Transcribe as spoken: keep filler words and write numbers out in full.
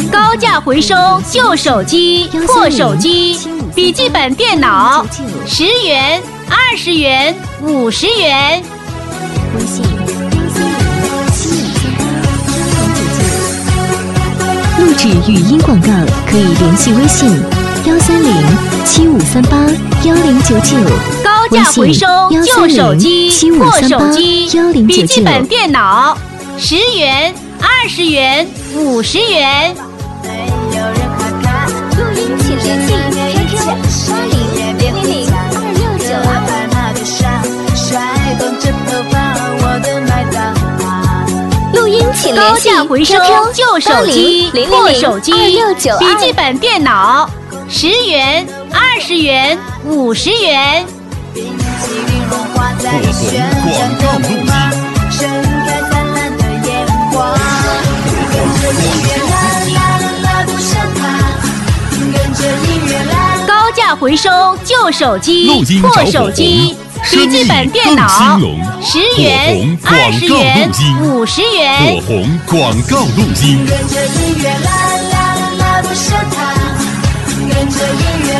高价回收旧手机、破手机、笔记本电脑，十元、二十元、五十元。 微信录制语音广告可以联系微信幺三零七五三八幺零九九。 高价回收旧手机、破手机、笔记本电脑，十元、二十元、五十元。 录音请联系 Q Q 八零零零二六九二。录音请联系 Q Q 回收旧手机、破手机、笔记本电脑，十元、二十元、五十元。 火红广告录音。 高价回收旧手机、破手机、笔记本电脑，十元、二十元、五十元。 火红广告录音。 跟着音乐啦啦啦不声塔，跟着音乐。